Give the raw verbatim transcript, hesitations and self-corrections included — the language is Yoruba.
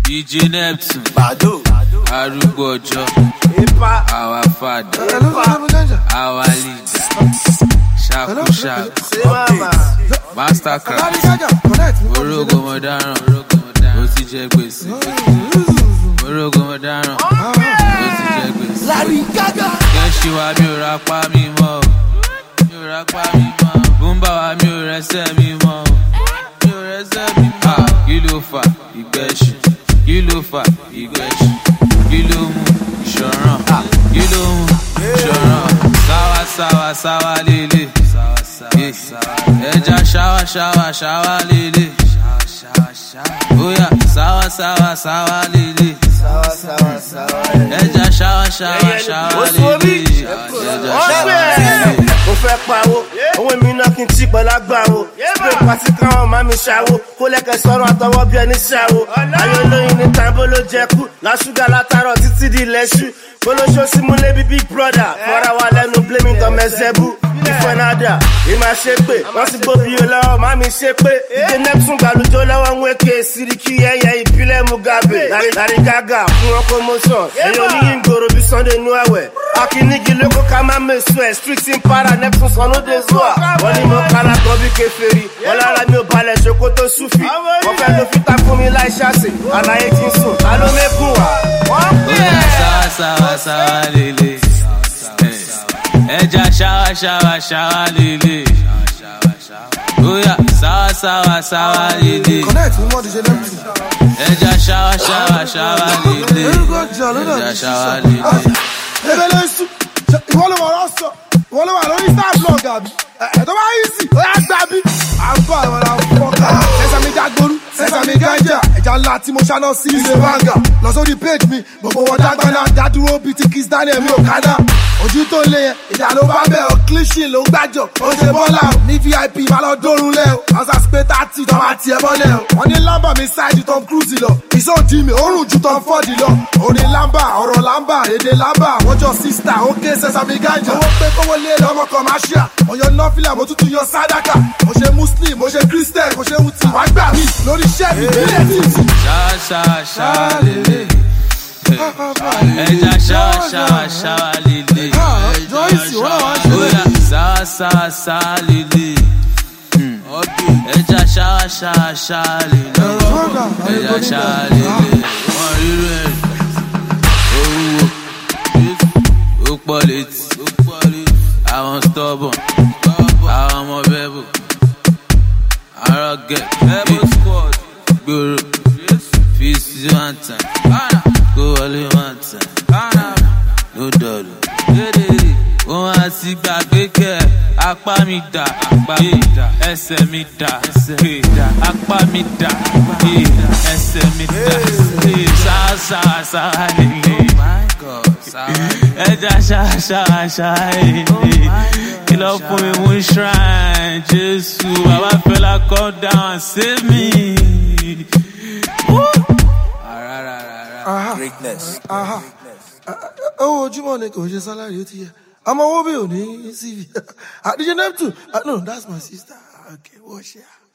D J Neptune, Bado, arúgbó ọjọ́, our father, our leader, Shaku Shaku, Mastercraft, Orogo Modaran, ó ti jẹ gbèsè, Orogo Modaran, ó ti jẹ gbèsè. Kẹ́ṣí wa mi ò ra pa mi mọ́, mi ò ra pa mi mọ́, Bùnbà wa mi ò rẹsẹ̀ mi mọ́, mi ò rẹsẹ̀ mi mọ́. Kí ló fà ìgbẹ́ṣù? Kí ló fà ìgbẹ́ṣù? Kí ló mú ìṣọ̀ràn? Kí ló mú ìṣọ̀ràn? Sáwá sáwá sáwá lélẹ̀. Ẹja ṣáwá ṣáwá ṣáwá lélẹ̀. Bóyá sáwá sáwá sáwá lélẹ̀. Ẹja ṣáwá ṣáwá ṣáwá lélẹ̀. Ẹja ṣáwá lélẹ̀. Mo fẹ́ pawó, owó mi náà kí n tí pẹ̀lú agbáwo. Spray pàtí káwọn máa mi ṣàwó, kó lẹ́kẹ̀ sọ̀rọ̀ àtọwọ́ bí ẹni ṣàwó. Ayọ̀ olóyin ní tàbó ló jẹ kú, lásùgà látàrọ̀ títí di ilẹ̀ṣú. Olóṣó símúlé bí big brother, fọ́ra wa lẹ́nu blaming tọ́ mẹ́sẹ̀bù. Ìfẹ́ nádà, ìmá ṣe pé, wọ́n ti gbóbi lọ́wọ́, má mi ṣe pé. Ìdè Neptune gbàlùjọ lọ́wọ́ ń wéke, Siriki ẹyẹ ìbílẹ̀ Mugabe. Larry Gaga fún wọn promotion, èyí oníyìn gbòòrò bí Sunday nú àwẹ̀. Akínnígi lóko ká má mẹ́sùn ẹ̀, street in para Neptune sọnú dé zuwa. Wọ́n ní mo kára kan bí kèfèrí, wọ́n lára mi ò balẹ̀ ṣoko tó súfì. Wọ́n fẹ́ lo fítà fún mi láì ṣàṣì, àlàyé ti ń sùn, ta ló mẹ́kùn wá? Wọ́n pè é. Sáwá sáwá sáwá lélẹ̀. Ẹja ṣáwá ṣáwá ṣáwá lélẹ̀. Bóyá sáwá sáwá sáwá lélẹ̀. Ẹja ṣáwá ṣáwá ṣáwá lélẹ̀. Ẹja ṣáwá lélẹ̀. Ìwọ ló wà lọ́sọ̀, ìwọ ló wà lórí star blog àbí? Ẹ̀ẹ́dọ́ bá yí sí, ó yá gbà bí. À ń bọ̀ àwọn àfọ̀kà. Sẹ́sàmì Dagboru, Sẹ́sàmì Ganja. Ẹja ńlá tí mo ṣáná sí ilé banga. Lọ sórí page mi, gbogbo wọn dágbáná. Dádúró bíi ti Kiss Daniel mi ò kádà. Ojú tó lé yẹn, ìdá ló bá bẹ̀ ọ́, clean ló ń gbàjọ. Ó ṣe bọ́lá o, ní V I P máa lọ dórun lẹ́ o. Àwọn sàṣpé tààtì tó máa tiẹ̀ mọ́lẹ̀ o. Wọ́n ní Lamba mi ṣáìdì Tom Cruise lọ. Ìṣòdì mi, òórùn ju Tom Ford lọ. Orin Lamba, ọ̀rọ̀ Lamba, èdè Lamba. Wọ́n jọ sísítà, ó ké Sẹ́sàmì Ganja. Owó pé kówó lé lọ́mọ commercial. Mo yọ nọ́fìlà, mo tútù yọ sádàkà. Mo ṣe Muslim, mo ṣe Christian, mo ṣe Houthi. Wàá gbà mí lórí iṣẹ́ mi nílẹ̀ títì. Ṣáwá ṣáwá ṣáwá lélẹ̀. Ẹja ṣáwá ṣáwá ṣáwá lélẹ̀. Bóyá sáwá sáwá sáwá lélẹ̀. Ẹja ṣáwá ṣáwá ṣáwá lélẹ̀. Ẹja ṣáwá lélẹ̀. Wọ́n rírú ẹ̀ owó ó pọ̀ létí. Àwọn stubborn, àwọn ọmọ bẹ́bù, arrogant, gbòòrò, fi sí one time, kó wọlé one time, no dollar. Wọ́n á ti gbàgbé kẹ́ apá mi dà, ẹsẹ̀ mi dà, apá mi dà, ẹsẹ̀ mi dà, sáà sáà sáà nílé. Ẹja ṣáwá ṣáwá ṣáwá lélẹ̀. Kí lọ fún mi mú shrine, Jésù, bàbá Fẹlá come down and save me. Greatness. Owó ojúmọ́ ni kò ṣe sálárì ó ti yẹ. Àmọ́ owó bí ò ní C V. D J Neptune, no, that's my sister. Okay, what's here?